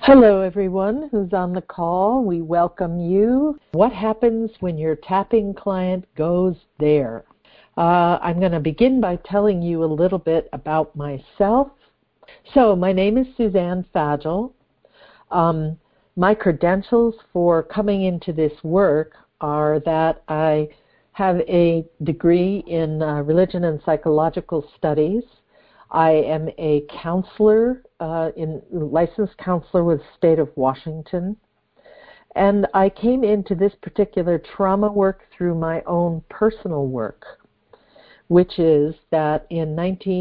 Hello, everyone who's on the call. We welcome you. What happens when your tapping client goes there? I'm going to begin by telling you a little bit about myself. So, my name is Suzanne Fagel. My credentials for coming into this work are that I have a degree in religion and psychological studies. I am a counselor, licensed counselor with the state of Washington. And I came into this particular trauma work through my own personal work, which is that in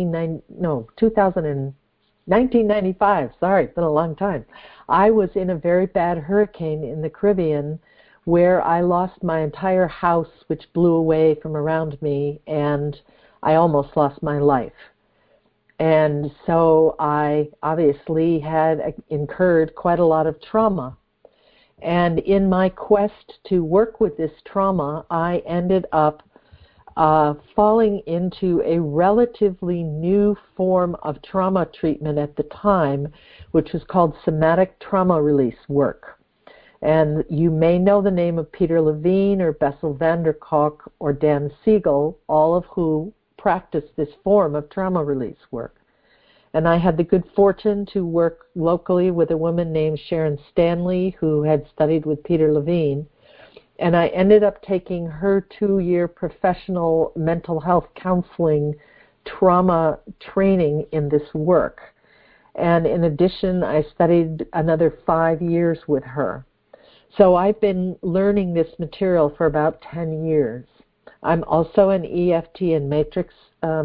1995, sorry, it's been a long time, I was in a very bad hurricane in the Caribbean where I lost my entire house, which blew away from around me, and I almost lost my life. And so I obviously had incurred quite a lot of trauma. And in my quest to work with this trauma, I ended up falling into a relatively new form of trauma treatment at the time, which was called somatic trauma release work. And you may know the name of Peter Levine or Bessel van der Kolk or Dan Siegel, all of who practice this form of trauma release work. And I had the good fortune to work locally with a woman named Sharon Stanley, who had studied with Peter Levine. And I ended up taking her 2-year professional mental health counseling trauma training in this work. And in addition, I studied another 5 years with her. So I've been learning this material for about 10 years. I'm also an EFT and matrix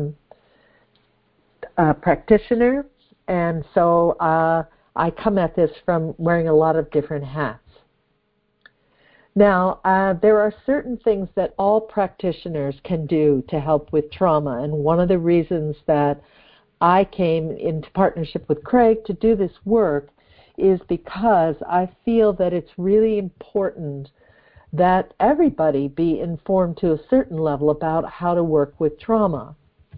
practitioner, and so I come at this from wearing a lot of different hats. Now, there are certain things that all practitioners can do to help with trauma, and one of the reasons that I came into partnership with Craig to do this work is because I feel that it's really important that everybody be informed to a certain level about how to work with trauma.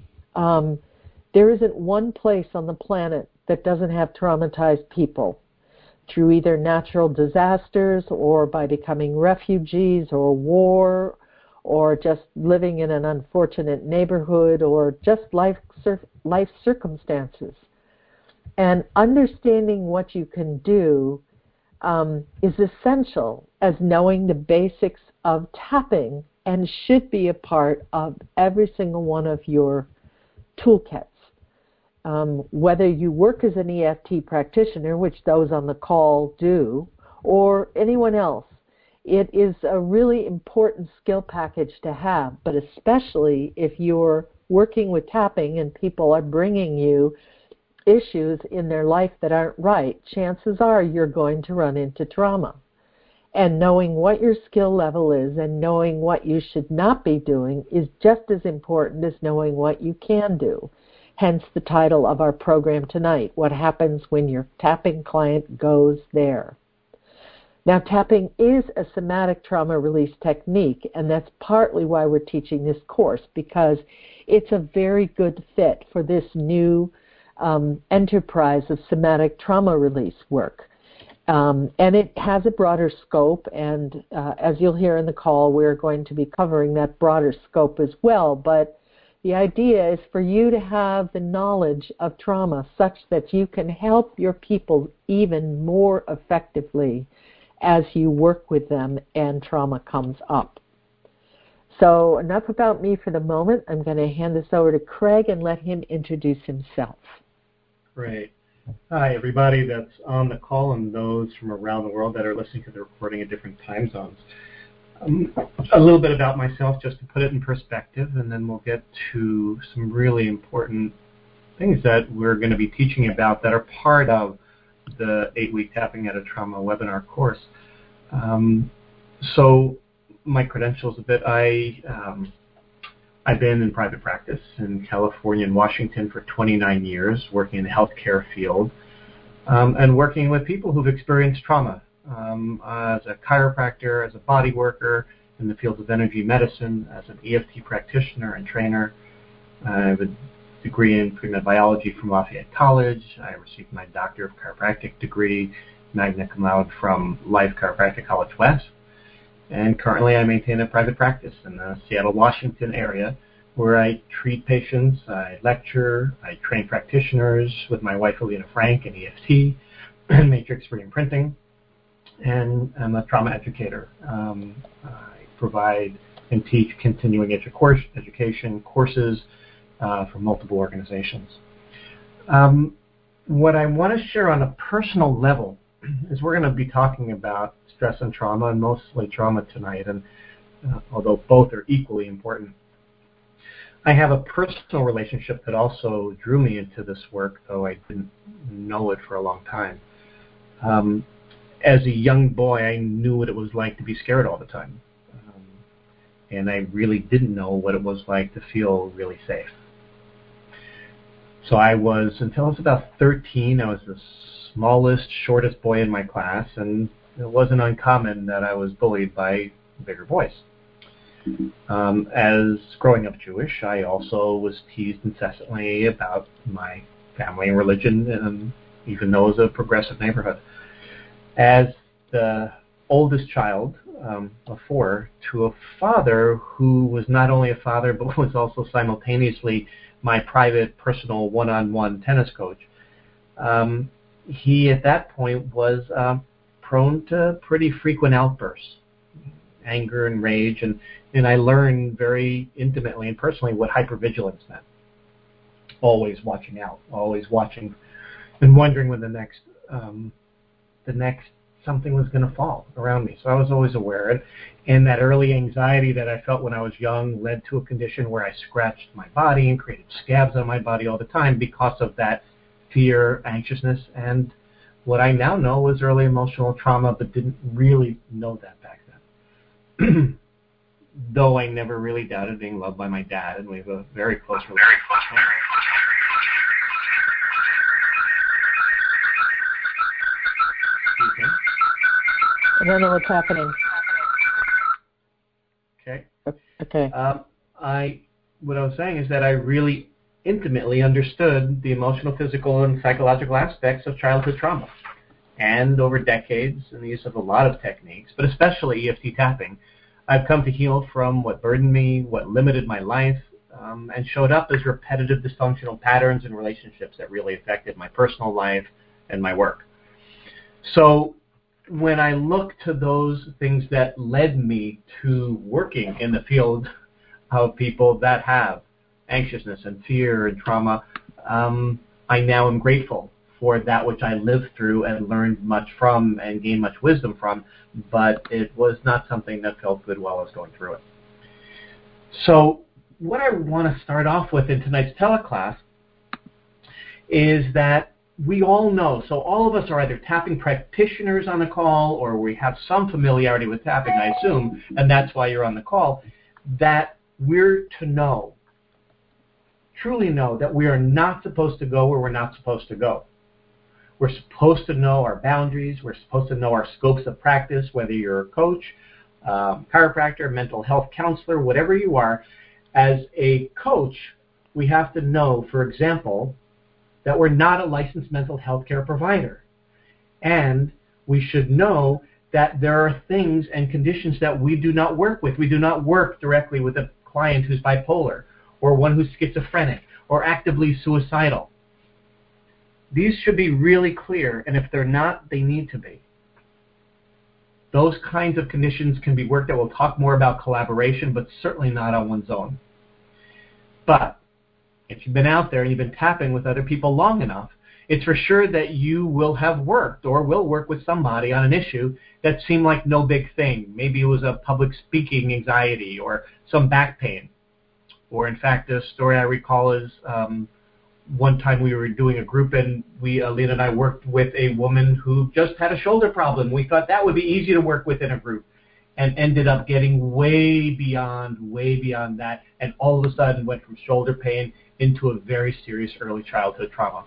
There isn't one place on the planet that doesn't have traumatized people through either natural disasters or by becoming refugees or war or just living in an unfortunate neighborhood or just life circumstances. And understanding what you can do is essential as knowing the basics of tapping and should be a part of every single one of your toolkits. Whether you work as an EFT practitioner, which those on the call do, or anyone else, it is a really important skill package to have, but especially if you're working with tapping and people are bringing you issues in their life that aren't right, chances are you're going to run into trauma. And knowing what your skill level is and knowing what you should not be doing is just as important as knowing what you can do. Hence the title of our program tonight, What Happens When Your Tapping Client Goes There. Now, tapping is a somatic trauma release technique, and that's partly why we're teaching this course, because it's a very good fit for this new enterprise of somatic trauma release work. And it has a broader scope, and as you'll hear in the call, we're going to be covering that broader scope as well, but the idea is for you to have the knowledge of trauma such that you can help your people even more effectively as you work with them and trauma comes up. So enough about me for the moment. I'm going to hand this over to Craig and let him introduce himself. Great. Hi, everybody that's on the call and those from around the world that are listening to the recording at different time zones. A little bit about myself, just to put it in perspective, and then we'll get to some really important things that we're going to be teaching about that are part of the 8-week Tapping Out of Trauma webinar course. So my credentials a bit, I've been in private practice in California and Washington for 29 years, working in the healthcare field, and working with people who've experienced trauma. As a chiropractor, as a body worker, in the field of energy medicine, as an EFT practitioner and trainer. I have a degree in pre-med biology from Lafayette College. I received my Doctor of Chiropractic degree magna cum laude from Life Chiropractic College West. And currently I maintain a private practice in the Seattle, Washington area where I treat patients, I lecture, I train practitioners with my wife Alina Frank in EFT and matrix reimprinting, and I'm a trauma educator. I provide and teach continuing education courses for multiple organizations. What I want to share on a personal level is we're going to be talking about stress and trauma, and mostly trauma tonight, and although both are equally important. I have a personal relationship that also drew me into this work, though I didn't know it for a long time. As a young boy, I knew what it was like to be scared all the time. And I really didn't know what it was like to feel really safe. So until I was about 13, I was the smallest, shortest boy in my class, and it wasn't uncommon that I was bullied by bigger boys. As growing up Jewish, I also was teased incessantly about my family and religion, even though it was a progressive neighborhood. As the oldest child of four to a father who was not only a father but was also simultaneously my private, personal, one-on-one tennis coach, he at that point was prone to pretty frequent outbursts, anger and rage, and I learned very intimately and personally what hypervigilance meant. Always watching out, always watching and wondering when the next something was going to fall around me. So I was always aware. And that early anxiety that I felt when I was young led to a condition where I scratched my body and created scabs on my body all the time because of that fear, anxiousness, and what I now know is early emotional trauma, but didn't really know that back then. Though I never really doubted being loved by my dad, and we have a very close relationship. I don't know what's happening. Okay. Okay. What I was saying is that I really intimately understood the emotional, physical, and psychological aspects of childhood trauma. And over decades, and the use of a lot of techniques, but especially EFT tapping, I've come to heal from what burdened me, what limited my life, and showed up as repetitive dysfunctional patterns and relationships that really affected my personal life and my work. So when I look to those things that led me to working in the field of people that have anxiousness and fear and trauma, I now am grateful for that which I lived through and learned much from and gained much wisdom from, but it was not something that felt good while I was going through it. So what I want to start off with in tonight's teleclass is that we all know, so all of us are either tapping practitioners on the call or we have some familiarity with tapping, I assume, and that's why you're on the call, that we're to know, truly know, that we are not supposed to go where we're not supposed to go. We're supposed to know our boundaries. We're supposed to know our scopes of practice, whether you're a coach, chiropractor, mental health counselor, whatever you are. As a coach, we have to know, for example, that we're not a licensed mental health care provider. And we should know that there are things and conditions that we do not work with. We do not work directly with a client who's bipolar or one who's schizophrenic or actively suicidal. These should be really clear, and if they're not, they need to be. Those kinds of conditions can be worked out. We'll talk more about collaboration, but certainly not on one's own. But if you've been out there and you've been tapping with other people long enough, it's for sure that you will have worked or will work with somebody on an issue that seemed like no big thing. Maybe it was a public speaking anxiety or some back pain. Or in fact, a story I recall is one time we were doing a group and Alina and I worked with a woman who just had a shoulder problem. We thought that would be easy to work with in a group and ended up getting way beyond that, and all of a sudden went from shoulder pain into a very serious early childhood trauma.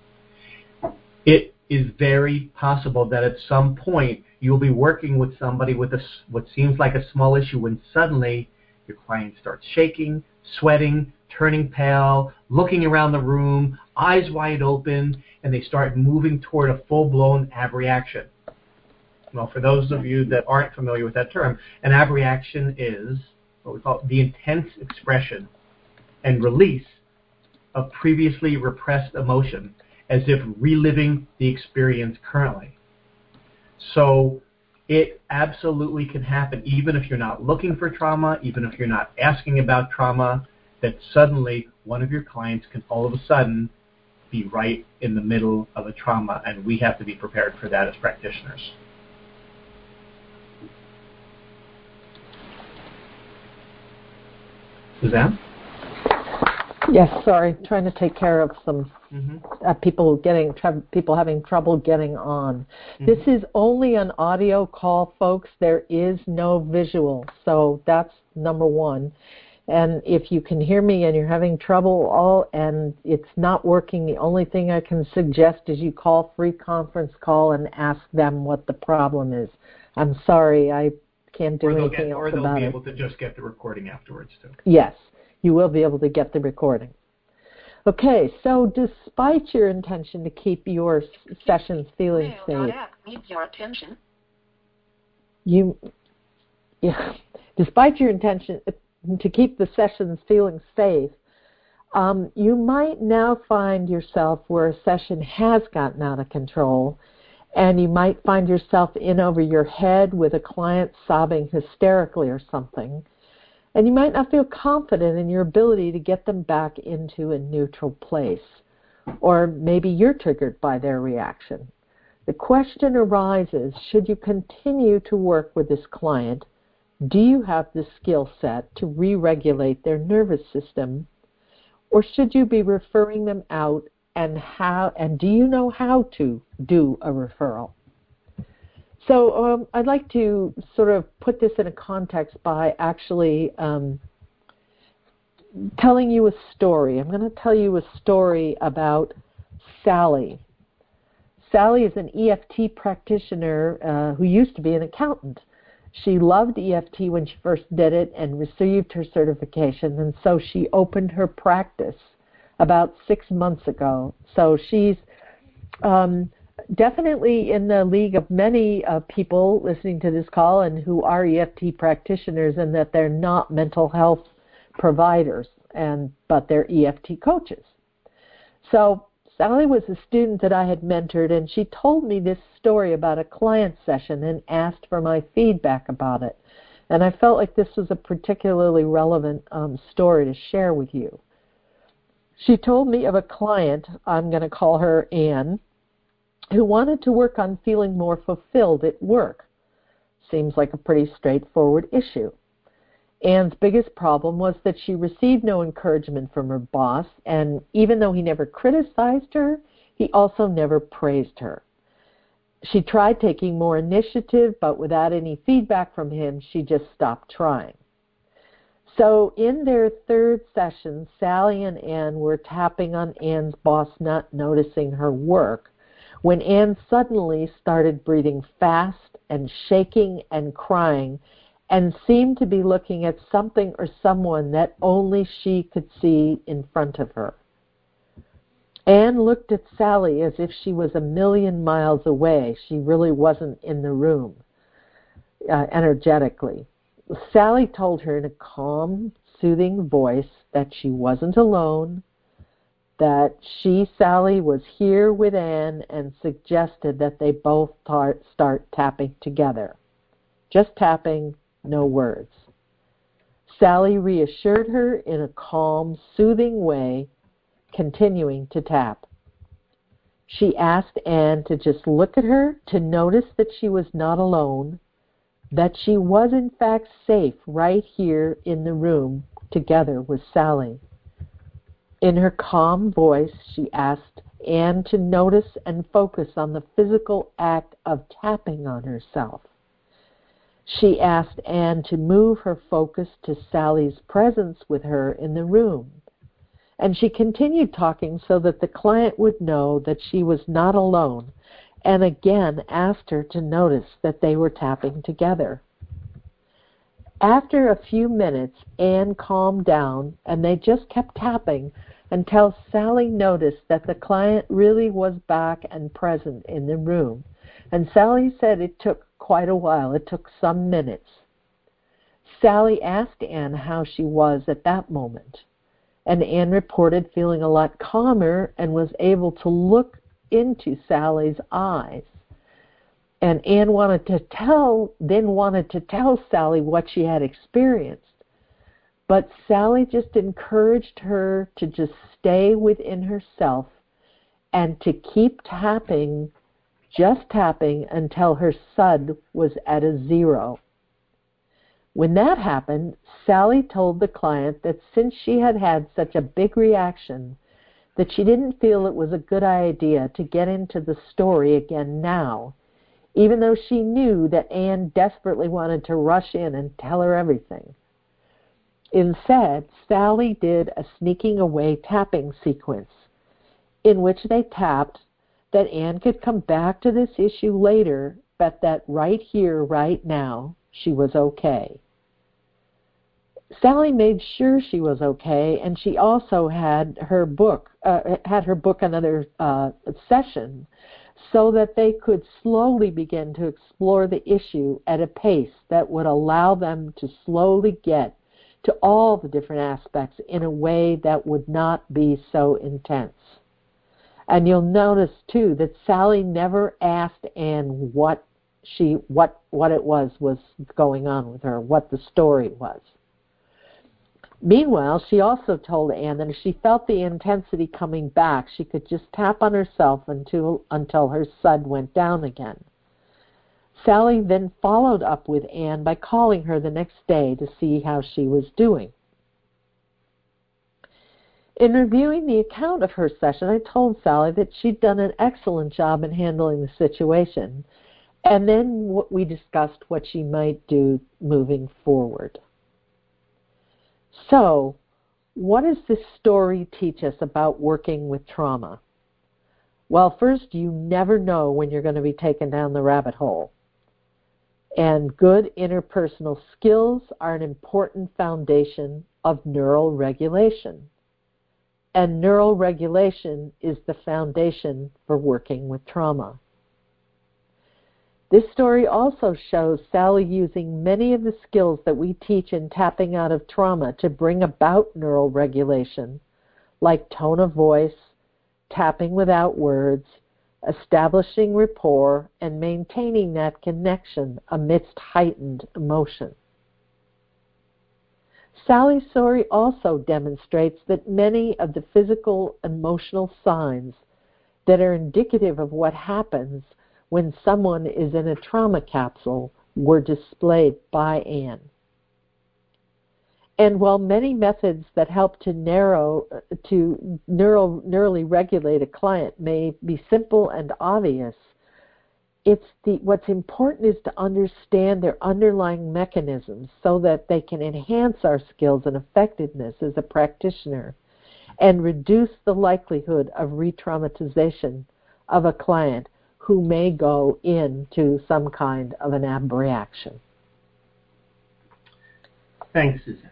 It is very possible that at some point you'll be working with somebody with what seems like a small issue when suddenly your client starts shaking, sweating, turning pale, looking around the room, eyes wide open, and they start moving toward a full-blown abreaction. Well, for those of you that aren't familiar with that term, an abreaction is what we call the intense expression and release of previously repressed emotion, as if reliving the experience currently. So it absolutely can happen, even if you're not looking for trauma, even if you're not asking about trauma, that suddenly one of your clients can all of a sudden be right in the middle of a trauma, and we have to be prepared for that as practitioners. Suzanne? Yes, sorry, trying to take care of some people having trouble getting on. This is only an audio call, folks. There is no visual, so that's number one. And if you can hear me and you're having trouble and it's not working, the only thing I can suggest is you call free conference call and ask them what the problem is. I'm sorry, I can't do anything else about it. Or they'll be able to just get the recording afterwards, too. Yes, you will be able to get the recording. Okay, so despite your intention to keep your sessions feeling safe, needs your attention. Despite your intention to keep the sessions feeling safe, you might now find yourself where a session has gotten out of control, and you might find yourself in over your head with a client sobbing hysterically or something. And you might not feel confident in your ability to get them back into a neutral place. Or maybe you're triggered by their reaction. The question arises, should you continue to work with this client? Do you have the skill set to re-regulate their nervous system? Or should you be referring them out, and do you know how to do a referral? So I'd like to sort of put this in a context by actually telling you a story. I'm going to tell you a story about Sally. Sally is an EFT practitioner who used to be an accountant. She loved EFT when she first did it and received her certification, and so she opened her practice about 6 months ago. So she's definitely in the league of many people listening to this call and who are EFT practitioners, and that they're not mental health providers, but they're EFT coaches. So Sally was a student that I had mentored, and she told me this story about a client session and asked for my feedback about it. And I felt like this was a particularly relevant story to share with you. She told me of a client, I'm going to call her Anne, who wanted to work on feeling more fulfilled at work. Seems like a pretty straightforward issue. Anne's biggest problem was that she received no encouragement from her boss, and even though he never criticized her, he also never praised her. She tried taking more initiative, but without any feedback from him, she just stopped trying. So in their third session, Sally and Anne were tapping on Anne's boss not noticing her work, when Anne suddenly started breathing fast and shaking and crying, and seemed to be looking at something or someone that only she could see in front of her. Anne looked at Sally as if she was a million miles away. She really wasn't in the room energetically. Sally told her in a calm, soothing voice that she wasn't alone, that she, Sally, was here with Anne, and suggested that they both start tapping together. Just tapping, no words. Sally reassured her in a calm, soothing way, continuing to tap. She asked Anne to just look at her, to notice that she was not alone, that she was in fact safe right here in the room together with Sally. In her calm voice, she asked Anne to notice and focus on the physical act of tapping on herself. She asked Anne to move her focus to Sally's presence with her in the room. And she continued talking so that the client would know that she was not alone, and again asked her to notice that they were tapping together. After a few minutes, Anne calmed down, and they just kept tapping until Sally noticed that the client really was back and present in the room. And Sally said it took quite a while. It took some minutes. Sally asked Anne how she was at that moment, and Anne reported feeling a lot calmer and was able to look into Sally's eyes. And Anne wanted to tell Sally what she had experienced. But Sally just encouraged her to just stay within herself and to keep tapping, just tapping, until her SUD was at a 0. When that happened, Sally told the client that since she had had such a big reaction, that she didn't feel it was a good idea to get into the story again now, even though she knew that Anne desperately wanted to rush in and tell her everything. Instead, Sally did a sneaking away tapping sequence in which they tapped that Anne could come back to this issue later, but that right here, right now, she was okay. Sally made sure she was okay, and she also had her book another session so that they could slowly begin to explore the issue at a pace that would allow them to slowly get to all the different aspects in a way that would not be so intense. And you'll notice too that Sally never asked Anne what it was going on with her, what the story was. Meanwhile, she also told Anne that if she felt the intensity coming back, she could just tap on herself until her SUD went down again. Sally then followed up with Anne by calling her the next day to see how she was doing. In reviewing the account of her session, I told Sally that she'd done an excellent job in handling the situation, and then we discussed what she might do moving forward. So, what does this story teach us about working with trauma? Well, first, you never know when you're going to be taken down the rabbit hole. And good interpersonal skills are an important foundation of neural regulation. And neural regulation is the foundation for working with trauma. This story also shows Sally using many of the skills that we teach in tapping out of trauma to bring about neural regulation, like tone of voice, tapping without words, establishing rapport, and maintaining that connection amidst heightened emotion. Sally's story also demonstrates that many of the physical emotional signs that are indicative of what happens when someone is in a trauma capsule were displayed by Anne. And while many methods that help to neurally regulate a client may be simple and obvious, what's important is to understand their underlying mechanisms so that they can enhance our skills and effectiveness as a practitioner and reduce the likelihood of re-traumatization of a client who may go into some kind of an abreaction. Thanks, Suzanne.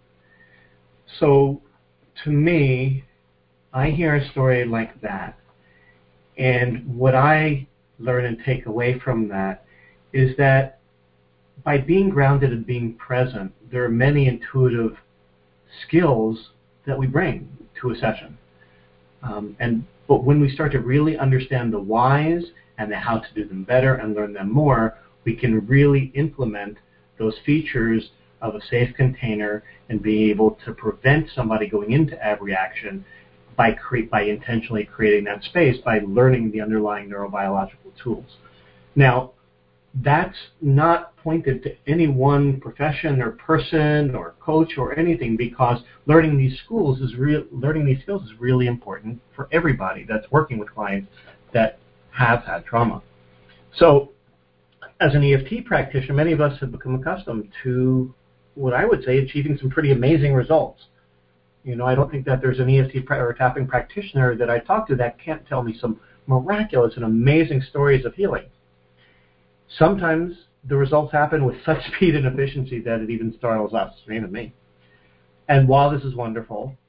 So, to me, I hear a story like that, and what I learn and take away from that is that by being grounded and being present, there are many intuitive skills that we bring to a session. But when we start to really understand the whys and the how to do them better and learn them more, we can really implement those features of a safe container and be able to prevent somebody going into abreaction by intentionally creating that space by learning the underlying neurobiological tools. Now, that's not pointed to any one profession or person or coach or anything, because learning these skills is really important for everybody that's working with clients that have had trauma. So, as an EFT practitioner, many of us have become accustomed to what I would say achieving some pretty amazing results. You know, I don't think that there's an EFT or tapping practitioner that I talk to that can't tell me some miraculous and amazing stories of healing. Sometimes the results happen with such speed and efficiency that it even startles us, or even me. And while this is wonderful,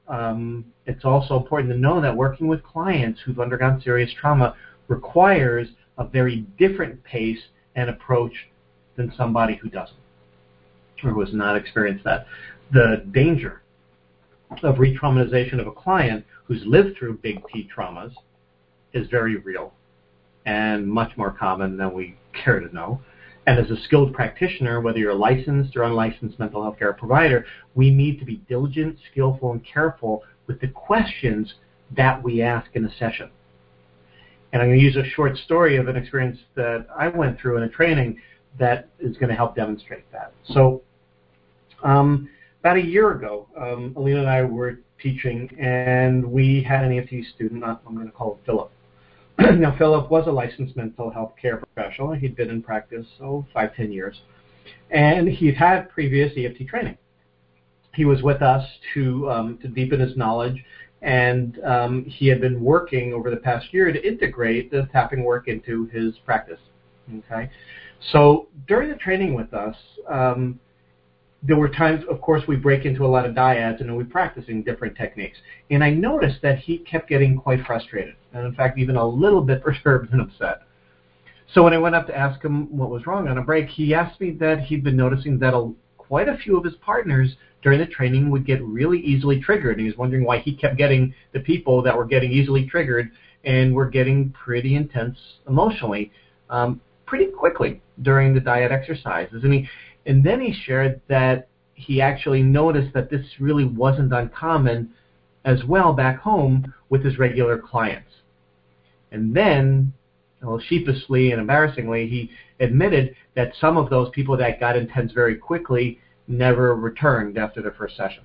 it's also important to know that working with clients who've undergone serious trauma requires a very different pace and approach than somebody who doesn't or who has not experienced that. The danger of re-traumatization of a client who's lived through big T traumas is very real and much more common than we care to know. And as a skilled practitioner, whether you're a licensed or unlicensed mental health care provider, we need to be diligent, skillful, and careful with the questions that we ask in a session. And I'm going to use a short story of an experience that I went through in a training that is going to help demonstrate that. So about a year ago, Alina and I were teaching, and we had an EFT student, I'm going to call him Philip. Now, Philip was a licensed mental health care professional. He'd been in practice, 5-10 years. And he'd had previous EFT training. He was with us to deepen his knowledge, and he had been working over the past year to integrate the tapping work into his practice. Okay, so during the training with us, there were times, of course, we break into a lot of dyads and we're practicing different techniques. And I noticed that he kept getting quite frustrated, and in fact, even a little bit perturbed and upset. So when I went up to ask him what was wrong on a break, he asked me that he'd been noticing that quite a few of his partners during the training would get really easily triggered. And he was wondering why he kept getting the people that were getting easily triggered and were getting pretty intense emotionally pretty quickly during the dyad exercises. And then he shared that he actually noticed that this really wasn't uncommon as well back home with his regular clients. And then, sheepishly and embarrassingly, he admitted that some of those people that got intense very quickly never returned after their first session.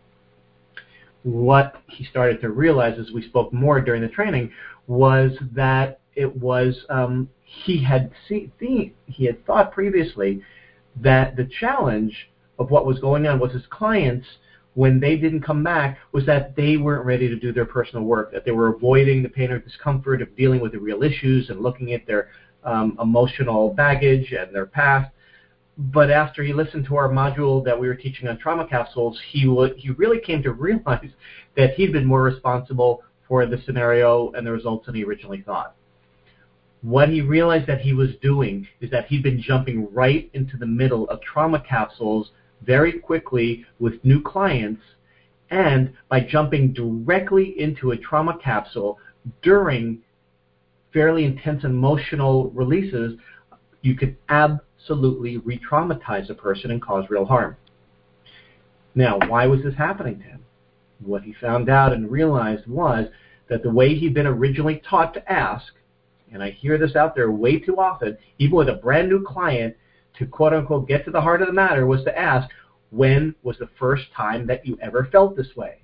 What he started to realize as we spoke more during the training was that it was he had thought previously that the challenge of what was going on was his clients, when they didn't come back, was that they weren't ready to do their personal work, that they were avoiding the pain or discomfort of dealing with the real issues and looking at their emotional baggage and their past. But after he listened to our module that we were teaching on trauma capsules, he really came to realize that he'd been more responsible for the scenario and the results than he originally thought. What he realized that he was doing is that he'd been jumping right into the middle of trauma capsules very quickly with new clients, and by jumping directly into a trauma capsule during fairly intense emotional releases, you could absolutely re-traumatize a person and cause real harm. Now, why was this happening to him? What he found out and realized was that the way he'd been originally taught to ask, and I hear this out there way too often, even with a brand new client, to quote-unquote get to the heart of the matter, was to ask, when was the first time that you ever felt this way?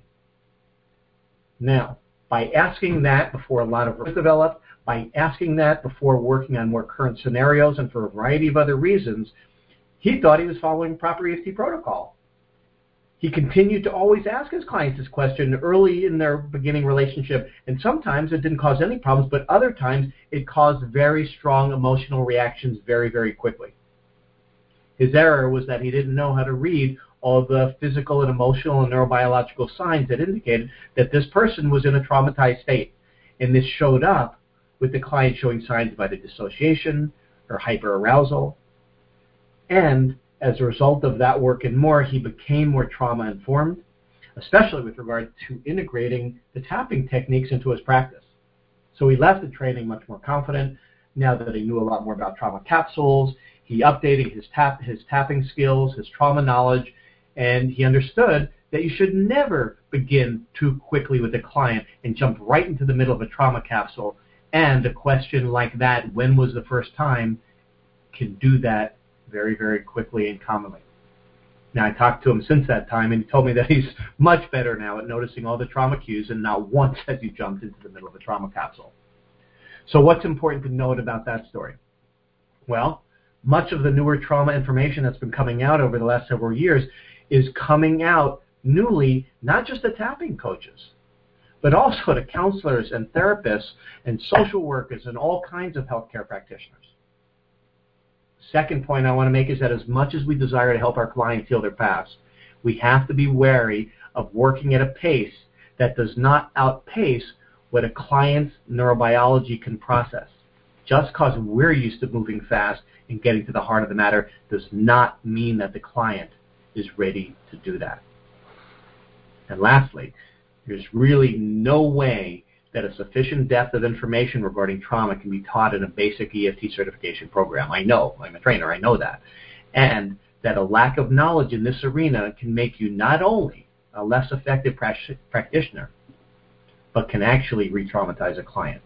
Now, by asking that before a lot of work developed, by asking that before working on more current scenarios and for a variety of other reasons, he thought he was following proper EFT protocol. He continued to always ask his clients this question early in their beginning relationship, and sometimes it didn't cause any problems, but other times it caused very strong emotional reactions very, very quickly. His error was that he didn't know how to read all the physical and emotional and neurobiological signs that indicated that this person was in a traumatized state, and this showed up with the client showing signs of either dissociation or hyperarousal. And as a result of that work and more, he became more trauma-informed, especially with regard to integrating the tapping techniques into his practice. So he left the training much more confident. Now that he knew a lot more about trauma capsules, he updated his tapping skills, his trauma knowledge, and he understood that you should never begin too quickly with a client and jump right into the middle of a trauma capsule. And a question like that, when was the first time, can do that very, very quickly and commonly. Now, I talked to him since that time, and he told me that he's much better now at noticing all the trauma cues, and not once has he jumped into the middle of a trauma capsule. So what's important to note about that story? Well, much of the newer trauma information that's been coming out over the last several years is coming out newly, not just to tapping coaches, but also to counselors and therapists and social workers and all kinds of healthcare practitioners. Second point I want to make is that as much as we desire to help our clients heal their past, we have to be wary of working at a pace that does not outpace what a client's neurobiology can process. Just because we're used to moving fast and getting to the heart of the matter does not mean that the client is ready to do that. And lastly, there's really no way that a sufficient depth of information regarding trauma can be taught in a basic EFT certification program. I know, I'm a trainer, I know that. And that a lack of knowledge in this arena can make you not only a less effective practitioner, but can actually re-traumatize a client.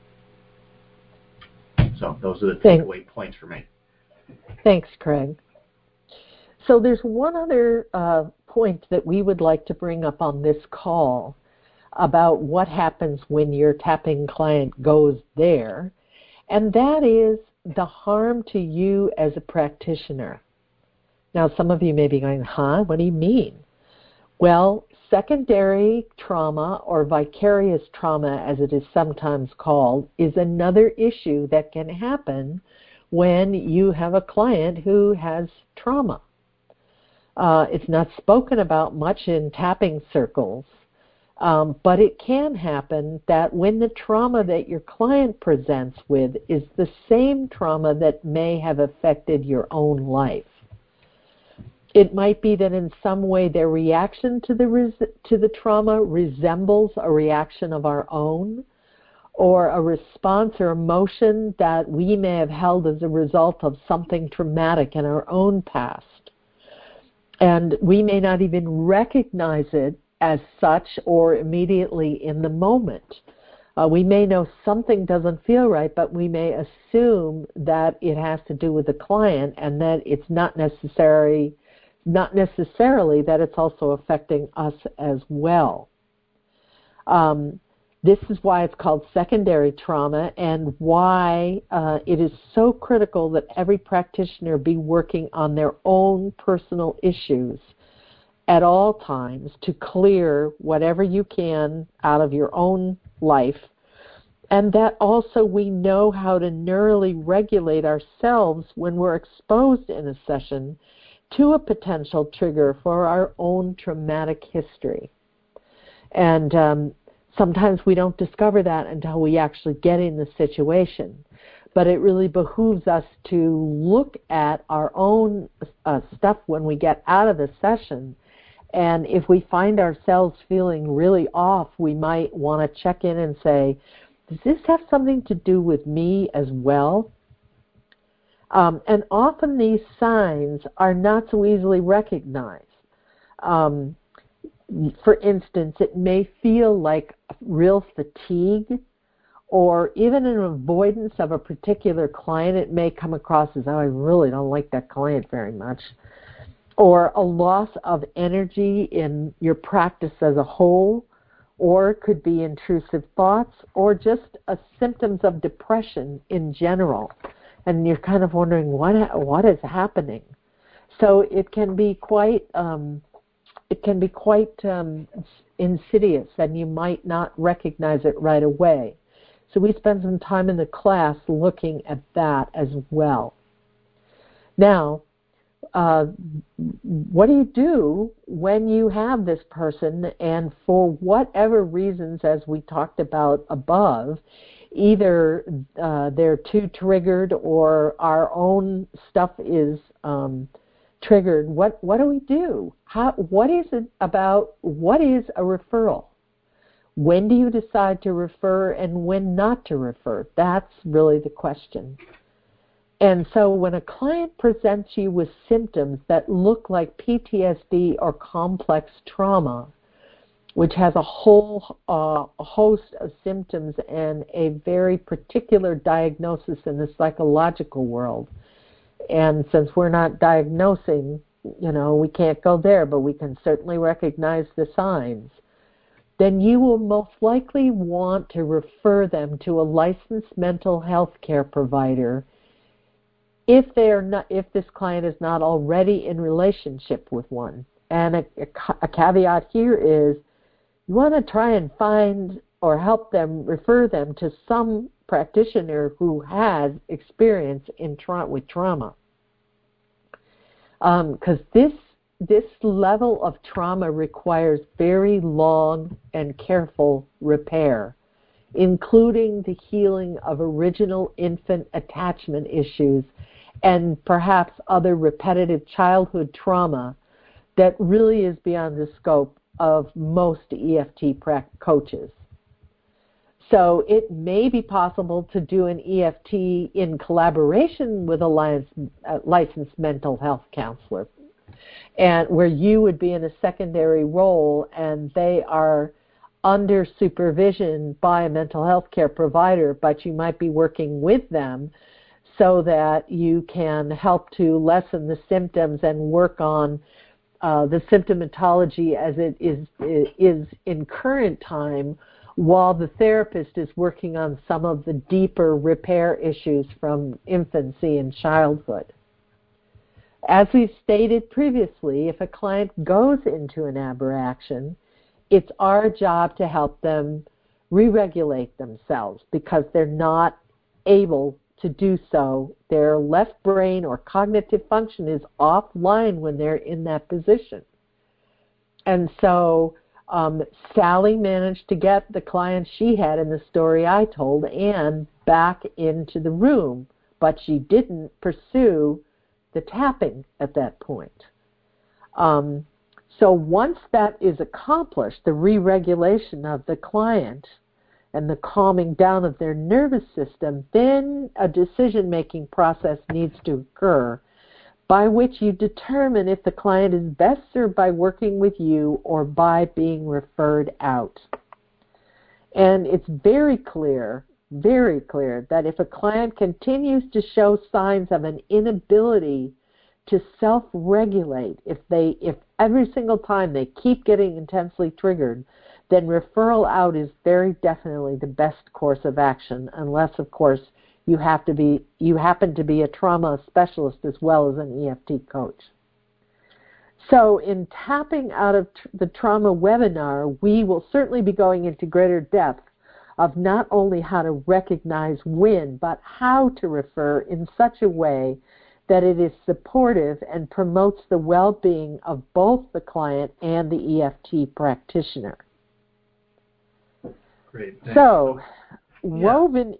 So those are the takeaway points for me. Thanks, Craig. So there's one other point that we would like to bring up on this call about what happens when your tapping client goes there, and that is the harm to you as a practitioner. Now, some of you may be going, what do you mean? Well, secondary trauma, or vicarious trauma as it is sometimes called, is another issue that can happen when you have a client who has trauma. It's not spoken about much in tapping circles, but it can happen that when the trauma that your client presents with is the same trauma that may have affected your own life. It might be that in some way their reaction to the trauma resembles a reaction of our own, or a response or emotion that we may have held as a result of something traumatic in our own past. And we may not even recognize it as such or immediately in the moment. We may know something doesn't feel right, but we may assume that it has to do with the client and that it's not necessarily that it's also affecting us as well. This is why it's called secondary trauma, and why it is so critical that every practitioner be working on their own personal issues at all times to clear whatever you can out of your own life, and that also we know how to neurally regulate ourselves when we're exposed in a session to a potential trigger for our own traumatic history. And sometimes we don't discover that until we actually get in the situation. But it really behooves us to look at our own stuff when we get out of the session. And if we find ourselves feeling really off, we might want to check in and say, does this have something to do with me as well? And often these signs are not so easily recognized. For instance, it may feel like real fatigue, or even an avoidance of a particular client. It may come across as, I really don't like that client very much. Or a loss of energy in your practice as a whole, or it could be intrusive thoughts, or just symptoms of depression in general. And you're kind of wondering, what is happening? So it can be quite insidious, and you might not recognize it right away. So we spend some time in the class looking at that as well. Now, what do you do when you have this person, and for whatever reasons, as we talked about above, either they're too triggered or our own stuff is triggered? What do we do? What is it about? What is a referral? When do you decide to refer and when not to refer? That's really the question. And so when a client presents you with symptoms that look like PTSD or complex trauma, which has a whole host of symptoms and a very particular diagnosis in the psychological world, and since we're not diagnosing, we can't go there, but we can certainly recognize the signs, then you will most likely want to refer them to a licensed mental health care provider if this client is not already in relationship with one. And a caveat here is you want to try and find or help them, refer them to some practitioner who has experience with trauma. Because this this level of trauma requires very long and careful repair, including the healing of original infant attachment issues and perhaps other repetitive childhood trauma that really is beyond the scope of most EFT coaches. So it may be possible to do an EFT in collaboration with a licensed mental health counselor, and where you would be in a secondary role and they are under supervision by a mental health care provider, but you might be working with them so that you can help to lessen the symptoms and work on the symptomatology as it is in current time, while the therapist is working on some of the deeper repair issues from infancy and childhood. As we've stated previously, if a client goes into an aberaction, it's our job to help them re-regulate themselves because they're not able to do so. Their left brain or cognitive function is offline when they're in that position. And so Sally managed to get the client she had in the story I told, Anne, back into the room, but she didn't pursue the tapping at that point. So once that is accomplished, the re-regulation of the client and the calming down of their nervous system, then a decision-making process needs to occur by which you determine if the client is best served by working with you or by being referred out. And it's very clear that if a client continues to show signs of an inability to self-regulate, if every single time they keep getting intensely triggered, then referral out is very definitely the best course of action, unless, of course, you happen to be a trauma specialist as well as an EFT coach. So in tapping out of the trauma webinar, we will certainly be going into greater depth of not only how to recognize when, but how to refer in such a way that it is supportive and promotes the well-being of both the client and the EFT practitioner. Great. So, yeah.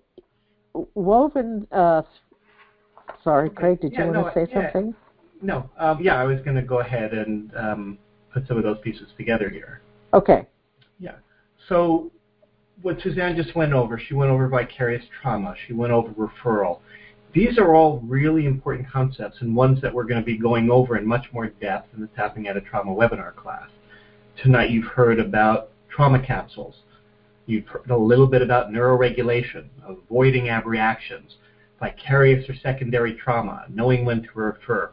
Sorry, Craig, did you want to say something? No, I was going to go ahead and put some of those pieces together here. Okay. Yeah. So what Suzanne just went over, she went over vicarious trauma, she went over referral. These are all really important concepts and ones that we're going to be going over in much more depth in the Tapping Out of Trauma webinar class. Tonight you've heard about trauma capsules. You've heard a little bit about neuroregulation, avoiding abreactions, vicarious or secondary trauma, knowing when to refer.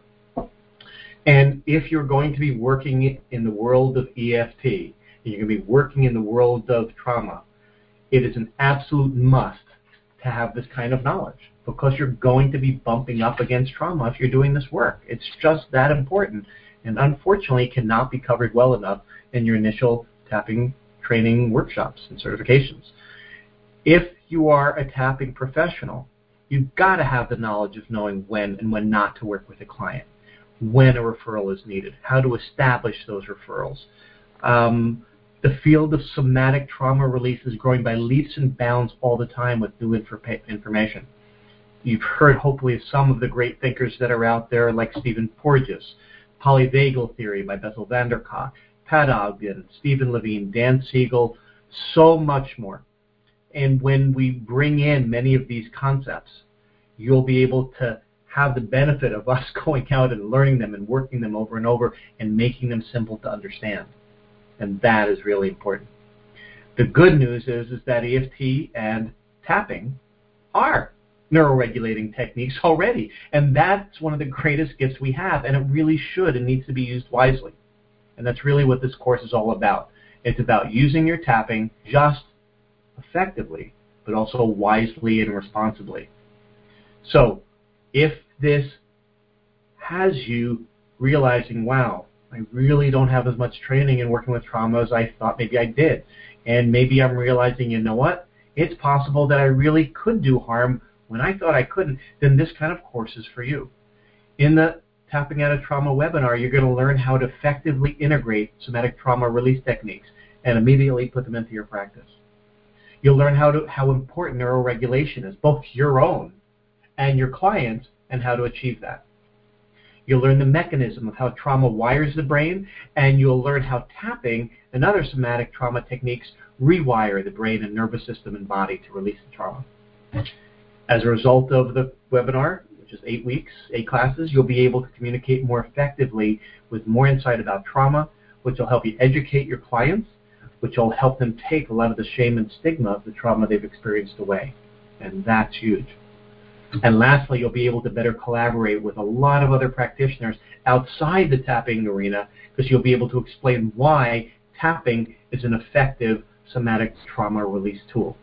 And if you're going to be working in the world of EFT, and you're going to be working in the world of trauma, it is an absolute must to have this kind of knowledge, because you're going to be bumping up against trauma if you're doing this work. It's just that important, and unfortunately cannot be covered well enough in your initial tapping training workshops and certifications. If you are a tapping professional, you've got to have the knowledge of knowing when and when not to work with a client, when a referral is needed, how to establish those referrals. The field of somatic trauma release is growing by leaps and bounds all the time with new information. You've heard, hopefully, some of the great thinkers that are out there, like Stephen Porges, Polyvagal Theory by Bessel van der Kolk, Pat Ogden, Stephen Levine, Dan Siegel, so much more. And when we bring in many of these concepts, you'll be able to have the benefit of us going out and learning them and working them over and over and making them simple to understand. And that is really important. The good news is that EFT and tapping are neuroregulating techniques already. And that's one of the greatest gifts we have, and it really should and needs to be used wisely. And that's really what this course is all about. It's about using your tapping just effectively, but also wisely and responsibly. So if this has you realizing, wow, I really don't have as much training in working with trauma as I thought maybe I did, and maybe I'm realizing, you know what, it's possible that I really could do harm when I thought I couldn't, then this kind of course is for you. In the Tapping Out of Trauma webinar, you're going to learn how to effectively integrate somatic trauma release techniques and immediately put them into your practice. You'll learn how important neuroregulation is, both your own and your clients, and how to achieve that. You'll learn the mechanism of how trauma wires the brain, and you'll learn how tapping and other somatic trauma techniques rewire the brain and nervous system and body to release the trauma. As a result of the webinar, which is 8 weeks, 8 classes, you'll be able to communicate more effectively with more insight about trauma, which will help you educate your clients, which will help them take a lot of the shame and stigma of the trauma they've experienced away. And that's huge. And lastly, you'll be able to better collaborate with a lot of other practitioners outside the tapping arena, because you'll be able to explain why tapping is an effective somatic trauma release tool.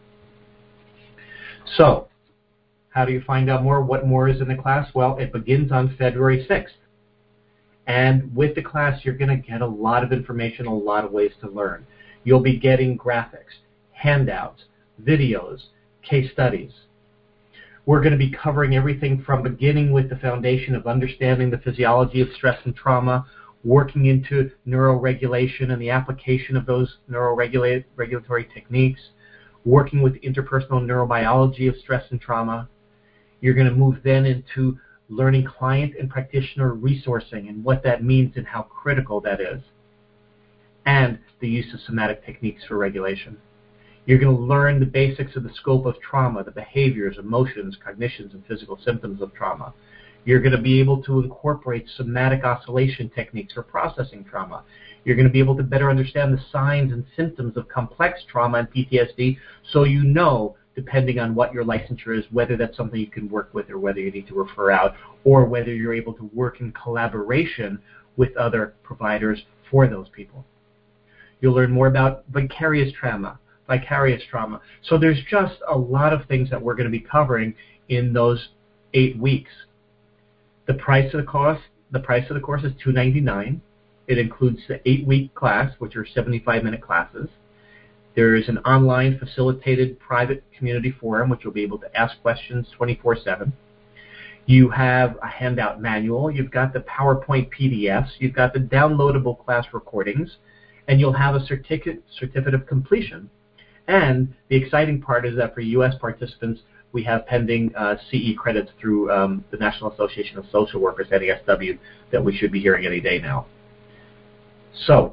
So, how do you find out more? What more is in the class? Well, it begins on February 6th. And with the class, you're going to get a lot of information, a lot of ways to learn. You'll be getting graphics, handouts, videos, case studies. We're going to be covering everything from beginning with the foundation of understanding the physiology of stress and trauma, working into neuroregulation and the application of those neuroregulatory techniques, working with interpersonal neurobiology of stress and trauma. You're going to move then into learning client and practitioner resourcing and what that means and how critical that is, and the use of somatic techniques for regulation. You're going to learn the basics of the scope of trauma, the behaviors, emotions, cognitions, and physical symptoms of trauma. You're going to be able to incorporate somatic oscillation techniques for processing trauma. You're going to be able to better understand the signs and symptoms of complex trauma and PTSD, so you know, depending on what your licensure is, whether that's something you can work with or whether you need to refer out, or whether you're able to work in collaboration with other providers for those people. You'll learn more about vicarious trauma. So there's just a lot of things that we're going to be covering in those 8 weeks. The price of the course is $299. It includes the 8-week class, which are 75-minute classes. There is an online facilitated private community forum, which you'll be able to ask questions 24/7. You have a handout manual. You've got the PowerPoint PDFs. You've got the downloadable class recordings. And you'll have a certificate of completion. And the exciting part is that for U.S. participants, we have pending CE credits through the National Association of Social Workers, NASW, that we should be hearing any day now. So,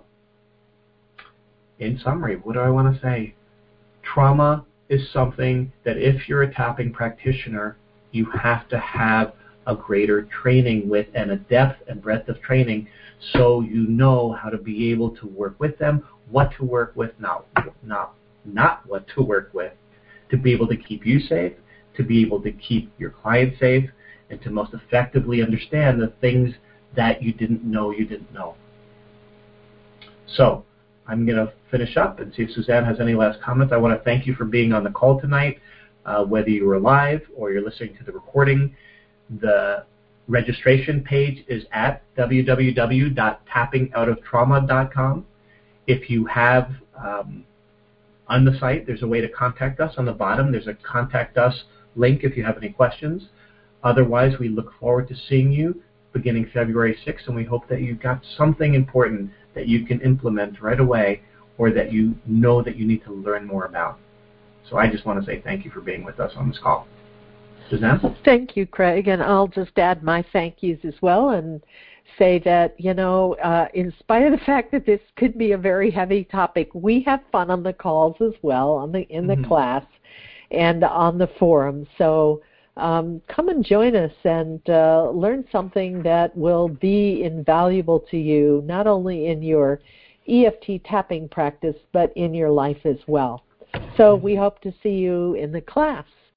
in summary, what do I want to say? Trauma is something that if you're a tapping practitioner, you have to have a greater training with and a depth and breadth of training so you know how to be able to work with them, what to work with, not what to work with, to be able to keep you safe, to be able to keep your client safe, and to most effectively understand the things that you didn't know you didn't know. So, I'm going to finish up and see if Suzanne has any last comments. I want to thank you for being on the call tonight, whether you were live or you're listening to the recording. The registration page is at www.tappingoutoftrauma.com. If you have on the site, there's a way to contact us on the bottom. There's a contact us link if you have any questions. Otherwise, we look forward to seeing you beginning February 6th, and we hope that you've got something important that you can implement right away or that you know that you need to learn more about. So I just want to say thank you for being with us on this call. Suzanne? Thank you, Craig, and I'll just add my thank yous as well and say that, in spite of the fact that this could be a very heavy topic, we have fun on the calls as well, in the class and on the forum. So come and join us and learn something that will be invaluable to you, not only in your EFT tapping practice, but in your life as well. So we hope to see you in the class.